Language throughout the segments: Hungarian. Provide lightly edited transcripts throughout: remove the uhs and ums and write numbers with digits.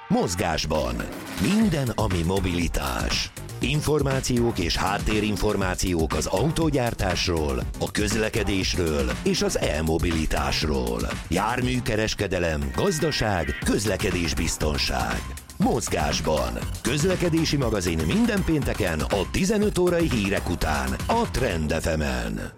Mozgásban. Minden, ami mobilitás. Információk és háttérinformációk az autógyártásról, a közlekedésről és az e-mobilitásról. Járműkereskedelem, gazdaság, közlekedésbiztonság. Mozgásban. Közlekedési magazin minden pénteken a 15 órai hírek után a Trend FM-en.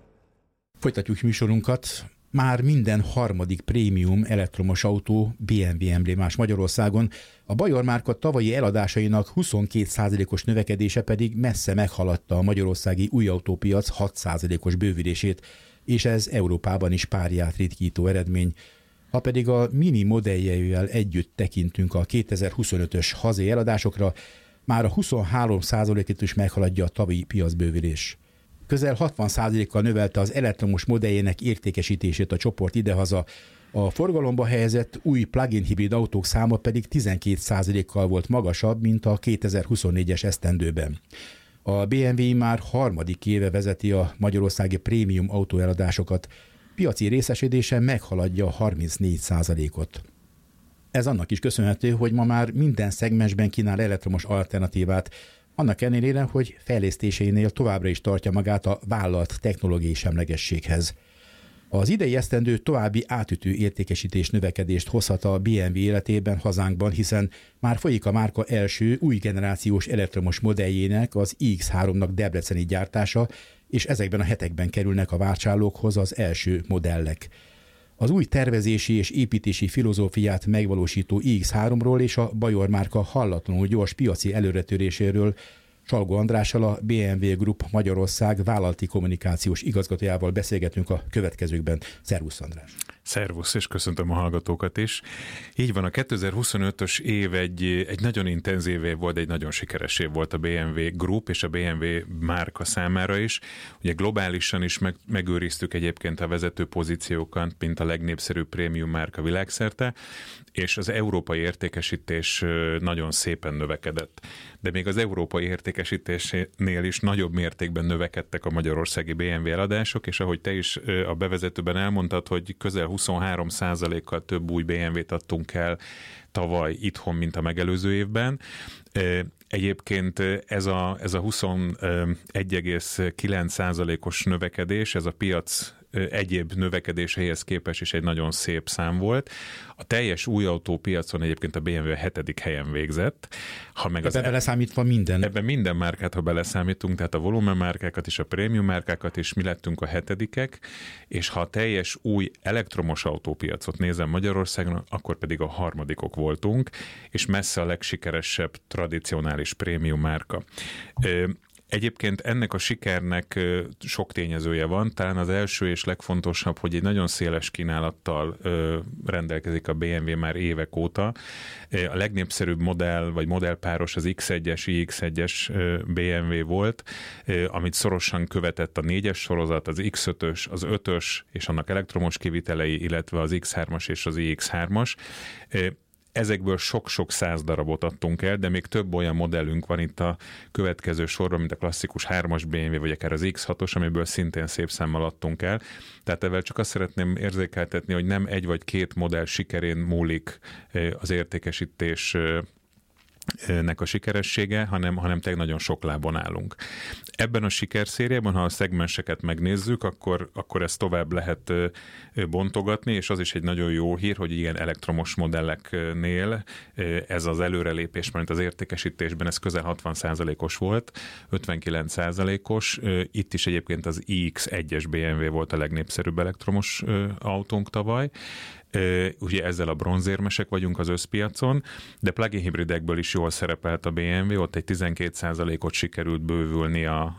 Folytatjuk műsorunkat. Már minden harmadik prémium elektromos autó BMW emblémás Magyarországon, a Bajor márka tavalyi eladásainak 22%-os növekedése pedig messze meghaladta a magyarországi új autópiac 6%-os bővülését, és ez Európában is párját ritkító eredmény. Ha pedig a mini modelljeivel együtt tekintünk a 2025-ös hazai eladásokra, már a 23%-et is meghaladja a tavalyi piacbővülés. Közel 60%-kal növelte az elektromos modelljének értékesítését a csoport idehaza, a forgalomba helyezett új plug-in hibrid autók száma pedig 12%-kal volt magasabb, mint a 2024-es esztendőben. A BMW már harmadik éve vezeti a magyarországi prémium autóeladásokat, piaci részesedése meghaladja a 34%-ot. Ez annak is köszönhető, hogy ma már minden szegmensben kínál elektromos alternatívát, annak ellenére, hogy fejlesztéseinél továbbra is tartja magát a vállalt technológiai semlegességhez. Az idei esztendő további átütő értékesítés növekedést hozhat a BMW életében hazánkban, hiszen már folyik a márka első új generációs elektromos modelljének, az iX3-nak debreceni gyártása, és ezekben a hetekben kerülnek a vásárlókhoz az első modellek. Az új tervezési és építési filozófiát megvalósító iX3-ról és a Bajor márka hallatlanul gyors piaci előretöréséről Salgó Andrással, a BMW Group Magyarország vállalati kommunikációs igazgatójával beszélgetünk a következőkben. Szervusz, András! Szervusz, és köszöntöm a hallgatókat is. Így van, a 2025-ös év egy nagyon intenzív év volt, egy nagyon sikeres év volt a BMW Group és a BMW márka számára is. Ugye globálisan is megőriztük egyébként a vezető pozíciókat, mint a legnépszerűbb prémium márka világszerte, és az európai értékesítés nagyon szépen növekedett. De még az európai értékesítésnél is nagyobb mértékben növekedtek a magyarországi BMW eladások, és ahogy te is a bevezetőben elmondtad, hogy közel 23%-kal több új BMW-t adtunk el tavaly itthon, mint a megelőző évben. Egyébként ez a 21,9%-os növekedés, ez a piac egyéb növekedéseihez képest is egy nagyon szép szám volt. A teljes új autópiacon egyébként a BMW a 7. helyen végzett. Ebben beleszámítva minden. Ebben minden márkát, ha beleszámítunk, tehát a volumen márkákat és a prémium márkákat is, mi lettünk a 7-ek, és ha a teljes új elektromos autópiacot nézem Magyarországon, akkor pedig a 3-ok voltunk, és messze a legsikeresebb tradicionális prémium márka. Egyébként ennek a sikernek sok tényezője van, talán az első és legfontosabb, hogy egy nagyon széles kínálattal rendelkezik a BMW már évek óta. A legnépszerűbb modell, vagy modellpáros az X1-es, iX1-es BMW volt, amit szorosan követett a 4-es sorozat, az X5-ös, az 5-ös és annak elektromos kivitelei, illetve az X3-as és az iX3-as. Ezekből sok-sok 100 darabot adtunk el, de még több olyan modellünk van itt a következő sorban, mint a klasszikus 3-as BMW, vagy akár az X6-os, amiből szintén szép számmal adtunk el. Tehát ezzel csak azt szeretném érzékeltetni, hogy nem egy vagy két modell sikerén múlik az értékesítés nek a sikeressége, hanem tényleg nagyon sok lábon állunk. Ebben a sikerszériában, ha a szegmenseket megnézzük, akkor ezt tovább lehet bontogatni, és az is egy nagyon jó hír, hogy ilyen elektromos modelleknél ez az előrelépés, mert az értékesítésben ez közel 60%-os volt, 59%-os. Itt is egyébként az iX1-es BMW volt a legnépszerűbb elektromos autónk tavaly. Ugye ezzel a bronzérmesek vagyunk az összpiacon, de plug-in hibridekből is jól szerepelt a BMW, ott egy 12%-ot sikerült bővülni a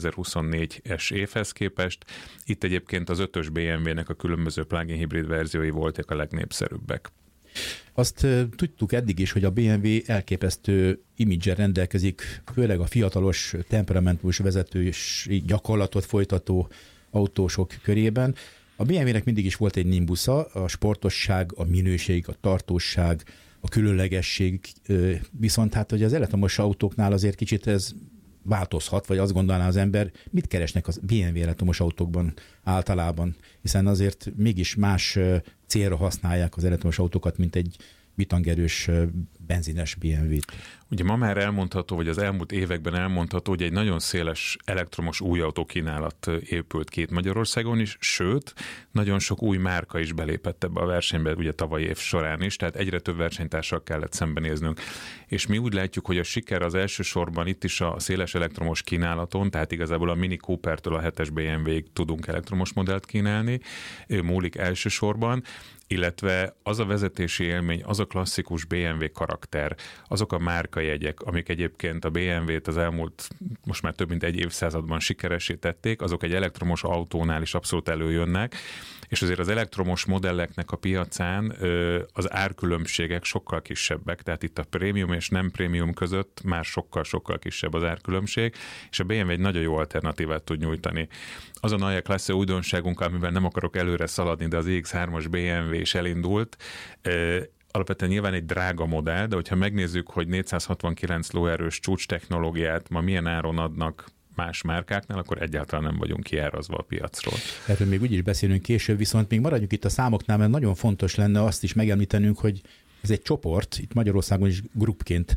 2024-es évhez képest. Itt egyébként az 5-ös BMW-nek a különböző plug-in hibrid verziói voltak a legnépszerűbbek. Azt tudtuk eddig is, hogy a BMW elképesztő imidzsel rendelkezik, főleg a fiatalos, temperamentus vezetői gyakorlatot folytató autósok körében. A BMW-nek mindig is volt egy nimbusza, a sportosság, a minőség, a tartóság, a különlegesség, viszont hát, hogy az elektromos autóknál azért kicsit ez változhat, vagy azt gondolná az ember, mit keresnek az BMW elektromos autókban általában, hiszen azért mégis más célra használják az elektromos autókat, mint egy bitangerős benzines BMW-t? Ugye ma már elmondható, vagy az elmúlt években elmondható, hogy egy nagyon széles elektromos új autókínálat épült ki itt Magyarországon is, sőt, nagyon sok új márka is belépett ebbe a versenybe, ugye tavalyi év során is, tehát egyre több versenytársal kellett szembenéznünk. És mi úgy látjuk, hogy a siker az elsősorban itt is a széles elektromos kínálaton, tehát igazából a Mini Coopertől a 7-es BMW-ig tudunk elektromos modellt kínálni, múlik elsősorban, illetve az a vezetési élmény, az a klasszikus BMW karakter, azok a márkajegyek, amik egyébként a BMW-t az elmúlt most már több mint egy évszázadban sikeressé tették, azok egy elektromos autónál is abszolút előjönnek, és azért az elektromos modelleknek a piacán az árkülönbségek sokkal kisebbek, tehát itt a prémium és nem prémium között már sokkal-sokkal kisebb az árkülönbség, és a BMW egy nagyon jó alternatívát tud nyújtani. Az a Neue Klasse újdonságunk, amivel nem akarok előre szaladni, de az iX3-as BMW is elindult, alapvetően nyilván egy drága modell, de hogyha megnézzük, hogy 469 lóerős csúcs technológiát ma milyen áron adnak más márkáknál, akkor egyáltalán nem vagyunk kiárazva a piacról. Erről még úgy is beszélünk később, viszont még maradjunk itt a számoknál, mert nagyon fontos lenne azt is megemlítenünk, hogy ez egy csoport, itt Magyarországon is grupként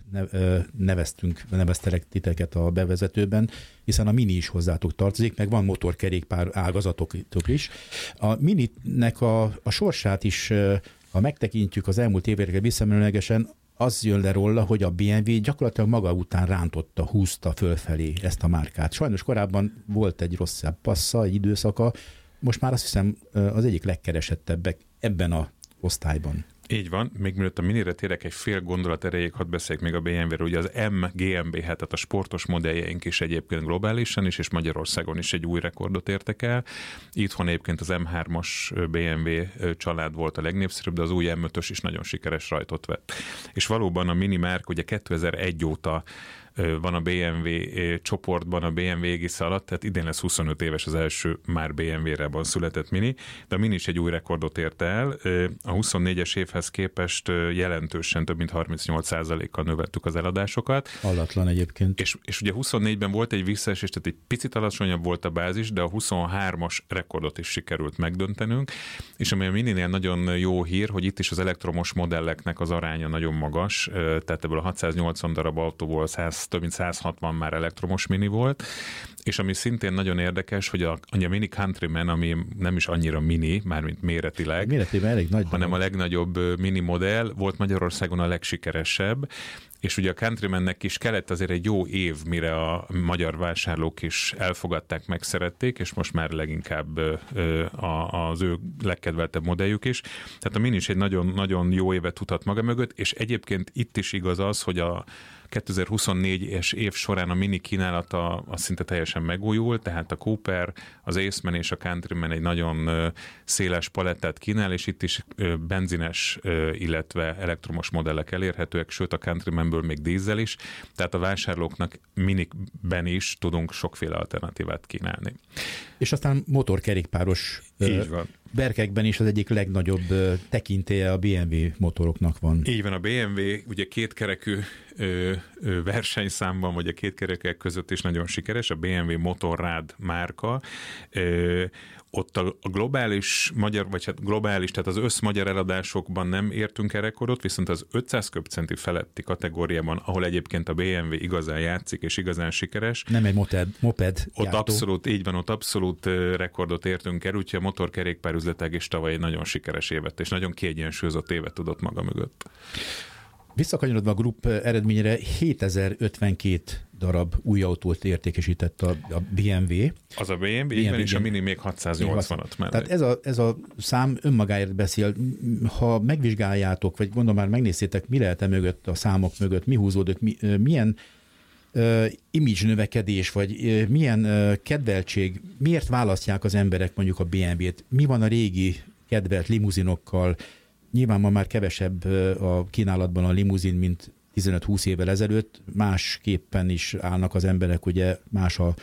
neveztelek titeket a bevezetőben, hiszen a Mini is hozzátok tartozik, meg van motorkerékpár ágazatotok is. A Mininek a sorsát is, ha megtekintjük az elmúlt évekre visszamenőlegesen, az jön le róla, hogy a BMW gyakorlatilag maga után rántotta, húzta fölfelé ezt a márkát. Sajnos korábban volt egy rosszabb passza, egy időszaka, most már azt hiszem az egyik legkeresettebbek ebben a osztályban. Így van, még mielőtt a Minire térek egy fél gondolat erejéig, hadd beszéljek még a BMW-ről, ugye az M GmbH, tehát a sportos modelljeink is egyébként globálisan is, és Magyarországon is egy új rekordot értek el. Itthon egyébként az M3-as BMW család volt a legnépszerűbb, de az új M5-ös is nagyon sikeres rajtot vett. És valóban a Mini márka ugye 2001 óta van a BMW csoportban, a BMW égisze alatt, tehát idén lesz 25 éves az első már BMW-re született Mini, de a Mini is egy új rekordot ért el. A 24-es évhez képest jelentősen több mint 38%-kal növeltük az eladásokat. Hallatlan egyébként. És ugye 24-ben volt egy visszaesés, tehát egy picit alacsonyabb volt a bázis, de a 23-as rekordot is sikerült megdöntenünk, és ami a Mininél nagyon jó hír, hogy itt is az elektromos modelleknek az aránya nagyon magas, tehát ebből a 680 darab autóból több mint 160 már elektromos Mini volt, és ami szintén nagyon érdekes, hogy a Mini Countryman, ami nem is annyira mini, mármint méretileg, elég nagy, hanem a legnagyobb mini modell, volt Magyarországon a legsikeresebb, és ugye a Countrymannek is kellett azért egy jó év, mire a magyar vásárlók is elfogadták, megszerették, és most már leginkább az ő legkedveltebb modelljük is. Tehát a Mini is egy nagyon-nagyon jó évet tudhat maga mögött, és egyébként itt is igaz az, hogy a 2024-es év során a Mini kínálata az szinte teljesen megújult, tehát a Cooper, az Aceman és a Countryman egy nagyon széles palettát kínál, és itt is benzines, illetve elektromos modellek elérhetőek, sőt a Countrymanből még dízel is, tehát a vásárlóknak Miniben is tudunk sokféle alternatívát kínálni. És aztán motorkerékpáros berkekben is az egyik legnagyobb tekintélye a BMW motoroknak van. Így van, a BMW ugye kétkerekű versenyszámban, vagy a kétkerekek között is nagyon sikeres, a BMW Motorrad márka. Ott a globális magyar, vagy hát globális, tehát az összmagyar eladásokban nem értünk el rekordot, viszont az 500 köbcenti feletti kategóriában, ahol egyébként a BMW igazán játszik és igazán sikeres. Nem egy moped ott gyártó. Abszolút, így van, ott abszolút rekordot értünk el, úgyhogy a motorkerékpár üzletág is tavaly egy nagyon sikeres évet, és nagyon kiegyensúlyozott évet tudott maga mögött. Visszakanyarodva a grup eredményére 7052 darab új autót értékesített a BMW. Az a BMW, így van, és a Mini még 680-at mellett. Tehát ez a szám önmagáért beszél. Ha megvizsgáljátok, vagy gondolom már megnéztétek, mi lehet mögött, a számok mögött, mi húzódott, milyen image növekedés, vagy milyen kedveltség, miért választják az emberek mondjuk a BMW-t, mi van a régi kedvelt limuzinokkal. Nyilván ma már kevesebb a kínálatban a limuzin, mint 15-20 évvel ezelőtt, másképpen is állnak az emberek, ugye más a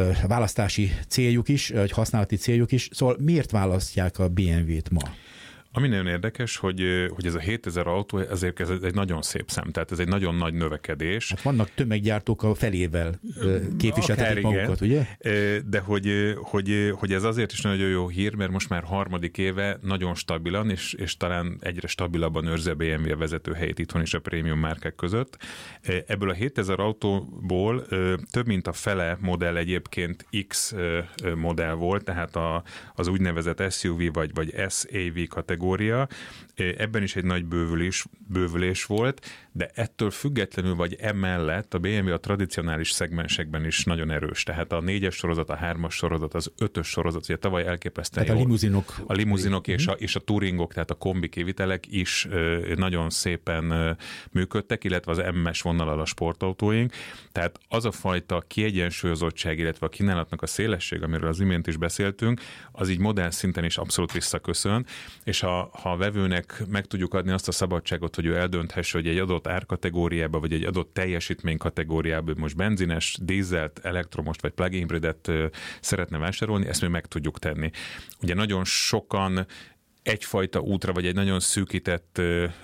választási céljuk is, vagy használati céljuk is. Szóval miért választják a BMW-t ma? Ami nagyon érdekes, hogy ez a 7000 autó, ezért ez egy nagyon szép szám, tehát ez egy nagyon nagy növekedés. Hát vannak tömeggyártók a felével képviseltetik magukat, ugye? De hogy ez azért is nagyon jó hír, mert most már harmadik éve nagyon stabilan, és talán egyre stabilabban őrzi a BMW a vezető helyét itthon is a prémium márkák között. Ebből a 7000 autóból több mint a fele modell egyébként X modell volt, tehát az úgynevezett SUV vagy SAV kategória. Ebben is egy nagy bővülés volt, de ettől függetlenül vagy emellett a BMW a tradicionális szegmensekben is nagyon erős. Tehát a 4-es sorozat, a 3-as sorozat, az 5-ös sorozat, ugye tavaly elképesztően tehát a limuzinok és a touringok, tehát a kombi kivitelek is nagyon szépen működtek, illetve az M-es vonallal a sportautóink. Tehát az a fajta kiegyensúlyozottság, illetve a kínálatnak a szélesség, amiről az imént is beszéltünk, az így modell szinten is abszolút visszaköszön, és ha a vevőnek meg tudjuk adni azt a szabadságot, hogy ő eldönthesse, hogy egy adott árkategóriába, vagy egy adott teljesítmény kategóriába most benzines, dízelt, elektromost vagy plug-in hybridet szeretne vásárolni, ezt mi meg tudjuk tenni. Ugye nagyon sokan egyfajta útra, vagy egy nagyon szűkített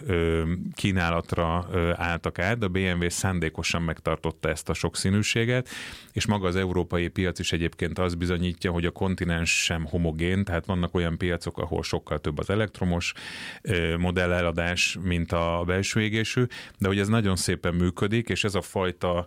kínálatra álltak át, de a BMW szándékosan megtartotta ezt a sokszínűséget, és maga az európai piac is egyébként azt bizonyítja, hogy a kontinens sem homogén, tehát vannak olyan piacok, ahol sokkal több az elektromos modelleladás, mint a belső égésű, de hogy ez nagyon szépen működik, és ez a fajta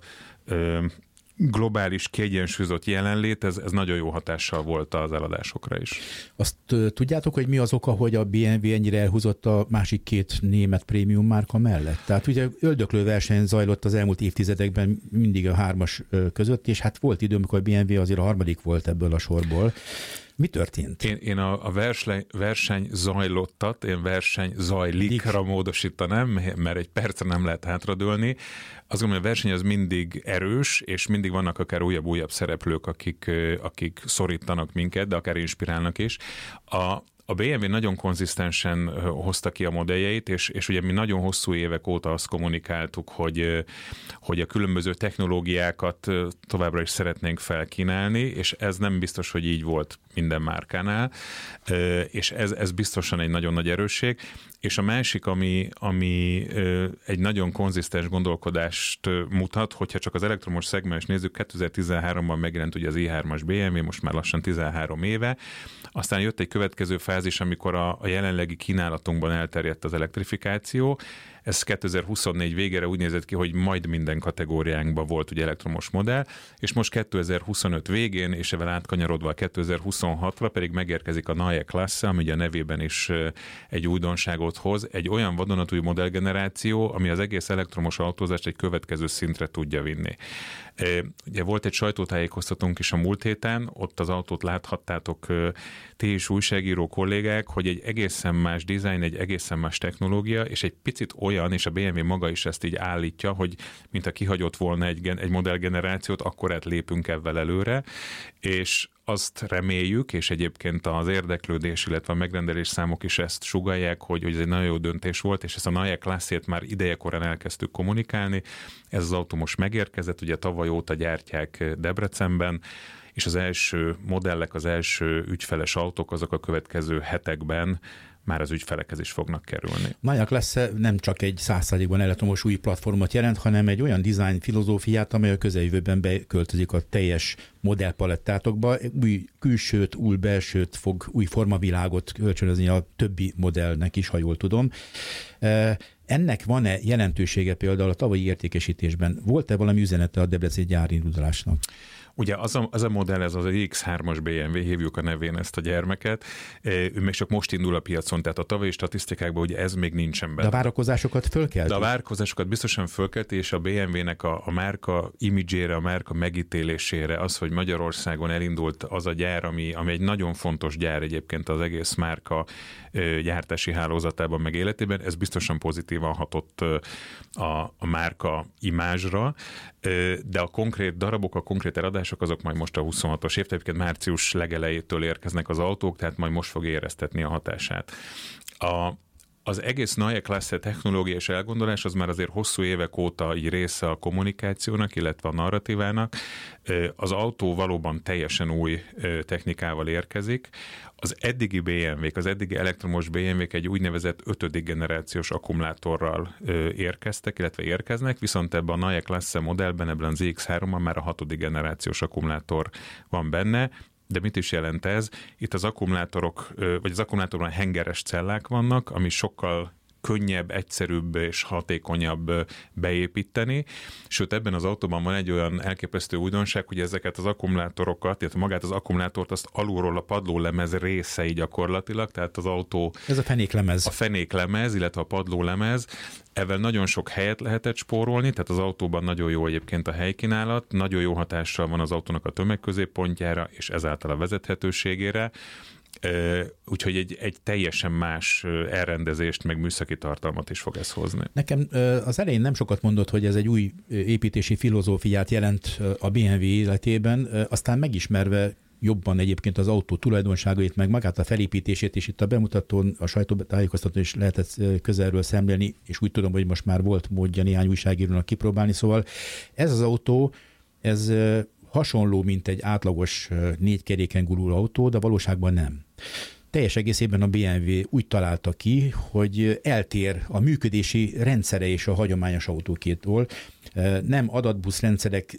globális kiegyensúlyozott jelenlét, ez nagyon jó hatással volt az eladásokra is. Azt tudjátok, hogy mi az oka, hogy a BMW ennyire elhúzott a másik két német prémium márka mellett? Tehát ugye öldöklő verseny zajlott az elmúlt évtizedekben mindig a 3-as között, és hát volt idő, amikor a BMW azért a harmadik volt ebből a sorból. Mi történt? Én a verseny zajlottat, én verseny zajlikra módosítanám, mert egy percre nem lehet hátradőlni. Azt gondolom, hogy a verseny az mindig erős, és mindig vannak akár újabb szereplők, akik szorítanak minket, de akár inspirálnak is. A BMW nagyon konzisztensen hozta ki a modelljeit, és ugye mi nagyon hosszú évek óta azt kommunikáltuk, hogy a különböző technológiákat továbbra is szeretnénk felkínálni, és ez nem biztos, hogy így volt minden márkánál, és ez biztosan egy nagyon nagy erősség. És a másik, ami egy nagyon konzisztens gondolkodást mutat, hogyha csak az elektromos szegmens nézzük, 2013-ban megjelent ugye az i3-as BMW, most már lassan 13 éve, aztán jött egy következő fázis, amikor a jelenlegi kínálatunkban elterjedt az elektrifikáció. Ez 2024 végére úgy nézett ki, hogy majd minden kategóriánkban volt ugye elektromos modell, és most 2025 végén, és ezzel átkanyarodva a 2026-ra pedig megérkezik a Neue Klasse, ami ugye a nevében is egy újdonságot hoz, egy olyan vadonatúj modellgeneráció, ami az egész elektromos autózást egy következő szintre tudja vinni. Ugye volt egy sajtótájékoztatónk is a múlt héten, ott az autót láthattátok ti is újságíró kollégák, hogy egy egészen más dizájn, egy egészen más technológia, és egy picit olyan, és a BMW maga is ezt így állítja, hogy mintha kihagyott volna egy modellgenerációt, akkor lépünk ebben előre, és azt reméljük, és egyébként az érdeklődés, illetve a megrendelés számok is ezt sugallják, hogy ez egy nagyon jó döntés volt, és ezt a Neue Klasse-t már idejekorán elkezdtük kommunikálni. Ez az autó most megérkezett, ugye tavaly óta gyártják Debrecenben, és az első modellek, az első ügyfeles autók, azok a következő hetekben már az ügyfelekhez is fognak kerülni. Neue Klasse nem csak egy 100%-ban elektromos új platformot jelent, hanem egy olyan design filozófiát, amely a közeljövőben beköltözik a teljes modellpalettátokba, új külsőt, új belsőt fog, új formavilágot kölcsönözni a többi modellnek is, ha jól tudom. Ennek van-e jelentősége például a tavalyi értékesítésben? Volt-e valami üzenete a debreceni gyárindulásnak? Ugye az a modell, ez az X3-as BMW, hívjuk a nevén ezt a gyermeket, ő még csak most indul a piacon, tehát a tavalyi statisztikákban ugye ez még nincsen benne. De a várakozásokat fölkelt? De a várakozásokat biztosan fölkelt, és a BMW-nek a márka imidzsére, a márka megítélésére, az, hogy Magyarországon elindult az a gyár, ami egy nagyon fontos gyár egyébként az egész márka gyártási hálózatában, meg életében, ez biztosan pozitívan hatott a márka imázsra, de a konkrét darabok, a konkrét eladások azok majd most a 26-os év, tehát március legelejétől érkeznek az autók, tehát majd most fog éreztetni a hatását. Az egész Neue Klasse technológia és elgondolás az már azért hosszú évek óta így része a kommunikációnak, illetve a narratívának. Az autó valóban teljesen új technikával érkezik. Az eddigi BMW-k, az eddigi elektromos BMW-k egy úgynevezett 5. generációs akkumulátorral érkeztek, illetve érkeznek, viszont ebben a Neue Klasse modellben, ebben az iX3-ban már a 6. generációs akkumulátor van benne. De mit is jelent ez? Itt az akkumulátorok, vagy az akkumulátorban hengeres cellák vannak, ami sokkal könnyebb, egyszerűbb és hatékonyabb beépíteni. Sőt, ebben az autóban van egy olyan elképesztő újdonság, hogy ezeket az akkumulátorokat, illetve magát az akkumulátort, azt alulról a padlólemez részei gyakorlatilag, tehát az autó... Ez a fenéklemez. A fenéklemez, illetve a padlólemez. Ezzel nagyon sok helyet lehetett spórolni, tehát az autóban nagyon jó egyébként a helykínálat, nagyon jó hatással van az autónak a tömegközéppontjára, és ezáltal a vezethetőségére. Úgyhogy egy teljesen más elrendezést, meg műszaki tartalmat is fog ez hozni. Nekem az elején nem sokat mondott, hogy ez egy új építési filozófiát jelent a BMW életében, aztán megismerve jobban egyébként az autó tulajdonságait, meg magát a felépítését, és itt a bemutatón, a sajtótájékoztatón is lehetett közelről szemlélni, és úgy tudom, hogy most már volt módja néhány újságírónak kipróbálni, szóval ez az autó, ez hasonló, mint egy átlagos 4 keréken guruló autó, de valóságban nem. Teljes egészében a BMW úgy találta ki, hogy eltér a működési rendszere és a hagyományos autókétól. Nem adatbusz rendszerek,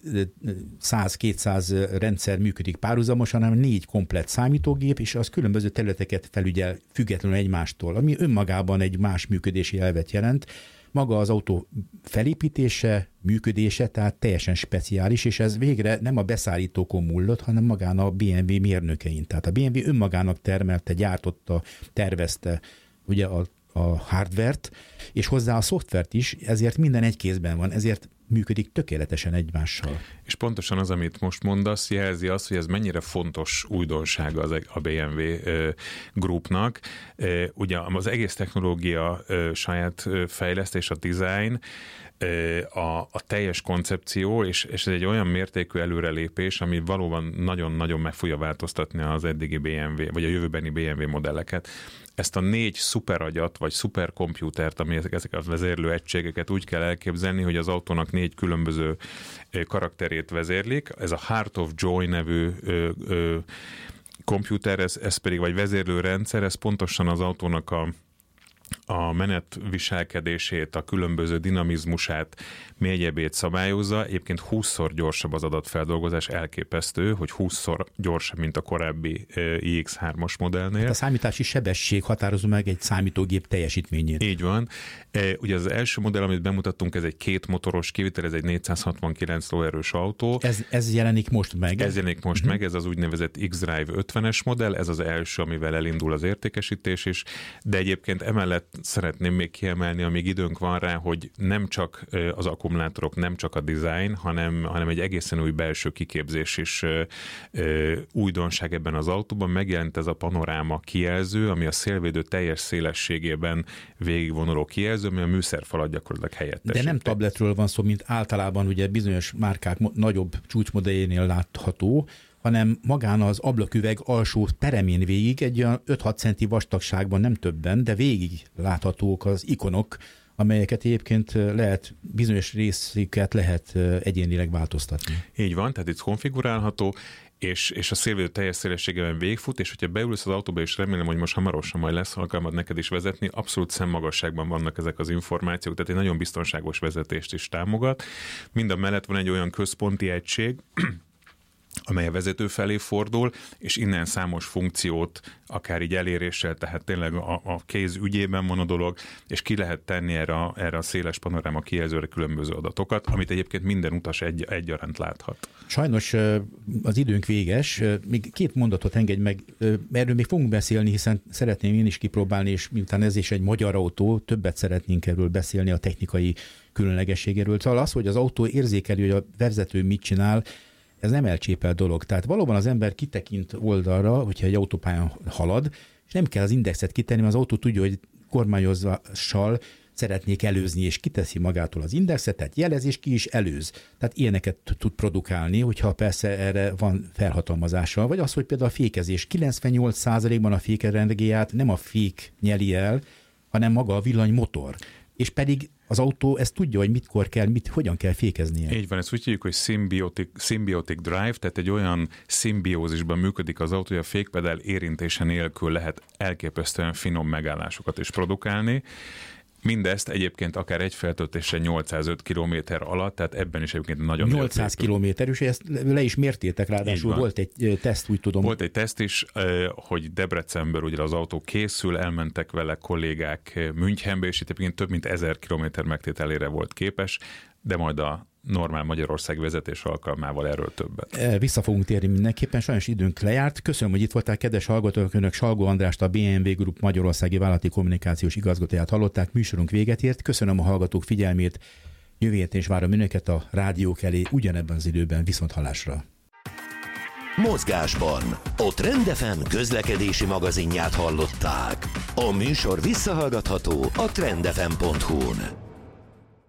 100-200 rendszer működik párhuzamosan, hanem 4 komplett számítógép, és az különböző területeket felügyel függetlenül egymástól, ami önmagában egy más működési elvet jelent. Maga az autó felépítése, működése, tehát teljesen speciális, és ez végre nem a beszállítókon múlott, hanem magán a BMW mérnökein. Tehát a BMW önmagának termelte, gyártotta, tervezte ugye a hardvert, és hozzá a szoftvert is, ezért minden egy kézben van, ezért működik tökéletesen egymással. És pontosan az, amit most mondasz, jelzi azt, hogy ez mennyire fontos újdonsága a BMW Groupnak. Ugye az egész technológia saját fejlesztés, a design, a teljes koncepció, és ez egy olyan mértékű előrelépés, ami valóban nagyon-nagyon meg fogja változtatni az eddigi BMW, vagy a jövőbeni BMW modelleket. Ezt a 4 szuperagyat, vagy szuperkompjútert, ami ezeket a vezérlő egységeket úgy kell elképzelni, hogy az autónak 4 különböző karakterét vezérlik. Ez a Heart of Joy nevű komputer, ez pedig, vagy vezérlőrendszer, ez pontosan az autónak a menetviselkedését, a különböző dinamizmusát, mi egyebét szabályozza. Egyébként 20-szor gyorsabb az adatfeldolgozás, elképesztő, hogy 20-szor gyorsabb, mint a korábbi iX3-as modellnél. Hát a számítási sebesség határozza meg egy számítógép teljesítményét. Így van. Ugye az első modell, amit bemutattunk, ez egy 2 motoros kivitel, ez egy 469 lóerős autó. Ez jelenik most meg? Ez jelenik most meg, ez az úgynevezett X-Drive 50-es modell, ez az első, amivel elindul az értékesítés is, de egyébként emellett szeretném még kiemelni, amíg időnk van rá, hogy nem csak az akkumulátorok, nem csak a design, hanem egy egészen új belső kiképzés is újdonság ebben az autóban. Megjelent ez a panoráma kijelző, ami a szélvédő teljes szélességében végigvonuló kijelző, ami a műszerfalat gyakorlatilag helyettesíti. De nem tabletről van szó, mint általában ugye bizonyos márkák nagyobb csúcsmodelljénél látható, hanem magán az ablaküveg alsó peremén végig egy olyan 5-6 centi vastagságban, nem többen, de végig láthatók az ikonok, amelyeket egyébként lehet, bizonyos részüket lehet egyénileg változtatni. Így van, tehát itt konfigurálható, és a szélvédő teljes szélességében végigfut, és hogyha beülsz az autóba, és remélem, hogy most hamarosan majd lesz alkalmad neked is vezetni, abszolút szemmagasságban vannak ezek az információk, tehát egy nagyon biztonságos vezetést is támogat. Mind mellett van egy olyan központi egység, amely a vezető felé fordul, és innen számos funkciót, akár így eléréssel, tehát tényleg a kéz ügyében van a dolog, és ki lehet tenni erre a széles panoráma kijelzőre különböző adatokat, amit egyébként minden utas egyaránt láthat. Sajnos az időnk véges, még 2 mondatot engedj meg, erről még fogunk beszélni, hiszen szeretném én is kipróbálni, és miután ez is egy magyar autó, többet szeretnénk erről beszélni, a technikai különlegességéről. Szóval az, hogy az autó érzékeli, hogy a vezető mit csinál, ez nem elcsépelt dolog. Tehát valóban az ember kitekint oldalra, hogyha egy autópályán halad, és nem kell az indexet kitenni, mert az autó tudja, hogy kormányozással szeretnék előzni, és kiteszi magától az indexet, tehát jelez, és ki is előz. Tehát ilyeneket tud produkálni, hogyha persze erre van felhatalmazása. Vagy az, hogy például a fékezés 98%-ban a fékrendegéját nem a fék nyeli el, hanem maga a villanymotor. És pedig az autó ezt tudja, hogy mitkor kell, hogyan kell fékeznie. Így van, ezt úgy hívjuk, hogy symbiotic drive, tehát egy olyan szimbiózisban működik az autó, hogy a fékpedál érintése nélkül lehet elképesztően finom megállásokat is produkálni. Mindezt egyébként akár egy feltöltésre 805 km alatt, tehát ebben is egyébként nagyon 800 km, és ezt le is mértétek, ráadásul volt egy teszt, úgy tudom. Volt egy teszt is, hogy Debrecenből ugye az autó készül, elmentek vele kollégák Münchenbe, és itt egyébként több mint 1000 km megtételére volt képes, de majd a normál Magyarország vezetés alkalmával erről többet. Vissza fogunk térni mindenképpen, sajnos időnk lejárt. Köszönöm, hogy itt voltál, kedves hallgatók, önök Salgó Andrást, a BMW Group Magyarországi Vállalati Kommunikációs Igazgatóját hallották, műsorunk véget ért. Köszönöm a hallgatók figyelmét, jövő héten is várom önöket a rádiók elé ugyanebben az időben, viszonthallásra. Mozgásban a Trend FM közlekedési magazinját hallották. A műsor visszahallgatható a trendfm.hu-n.